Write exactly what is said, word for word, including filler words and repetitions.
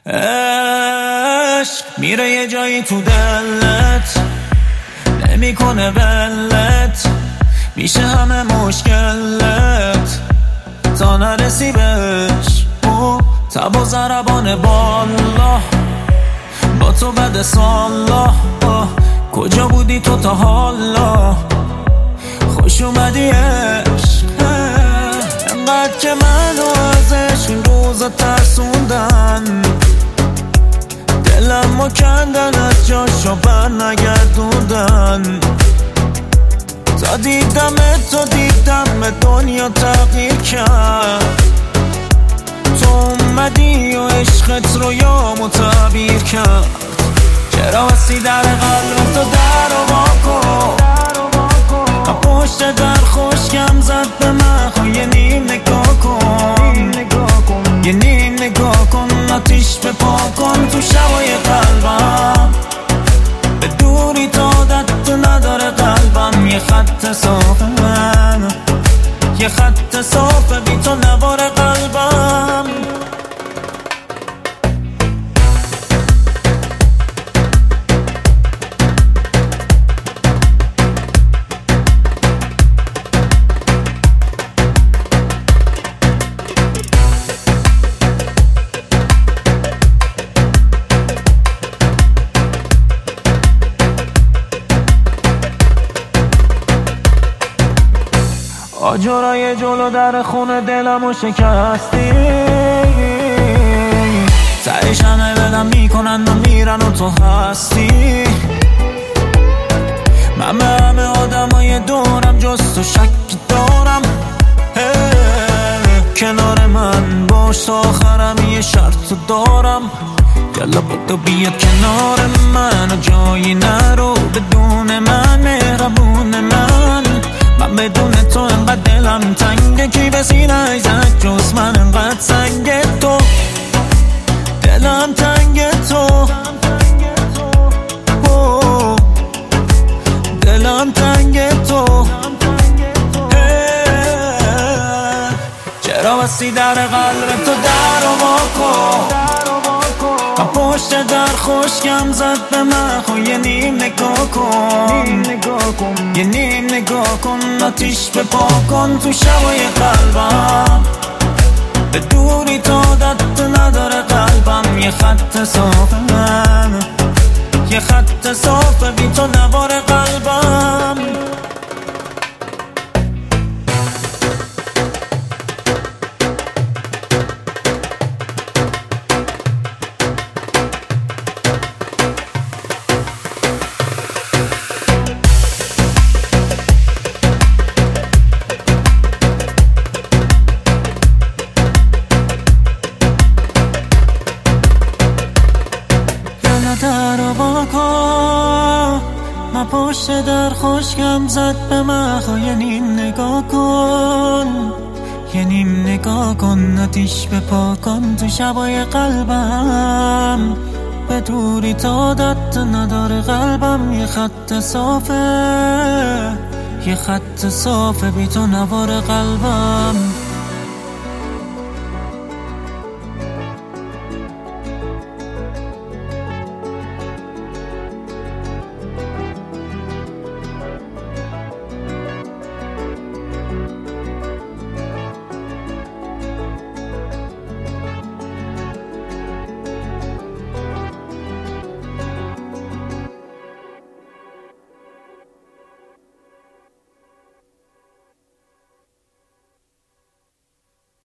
عشق میره یه جایی تو دلت، نمیکنه ولت، میشه همه مشکلت تا نرسی بهش. او تب و ضربان بالا با تو بد سالا، کجا بودی تو تا حالا؟ خوش اومدی عشق، انقدر که منو ازش این روزا ترسوندن، دلم و کندن از جاشو بر نگردوندن. تا دیدم تو دیدم دنیا تغییر کرد، تو اومدی و عشقت رو یامو تعبیر کرد. چرا وسی در قلب تو در و واکن، پشت در خوشگم زد به من، خو یه نیم نگاه کن، یه نیم نگاه کن، آتیش به پا کن تو شبای قلبم. به دوری تا عادت نداره قلبم، یه خط صاف من، یه خط صاف بی تو نوار قلبم. آجرای جلو در خونه دلمو شکستی، تهش همه بدم میکنن و میرن و تو هستی. من به همه آدمای دورم جز تو شکی دارم، کنار من باش تا آخرم، یه شرط دارم، یلا بدو بیا کنار من و جایی نرو بدون من، مهربون من. من بدون تو انقدر دلم تنگه، کی به سینه ایزد جز من، انقدر سنگ تو دلم تنگ تو، دلم تنگ تو. چرا بستی در قلب تو در و واکن، پشت در خوشگم زد به من، خو یه نیم نگاه کن، یه نیم نگاه کن، آتیش به پا کن تو شبای قلبم. به دوری تا عادت نداره قلبم، یه خط صاف من، یه خط صاف بی تو نوار قلبم. در و واکن، من پشت در خوشگم زد به من، خو یه نیم نگاه کن، یه نیم نگاه کن، آتیش به پا کن تو شبای قلبم. به دوری تا عادت نداره قلبم، یه خط صافه، یه خط صافه بی تو نوار قلبم.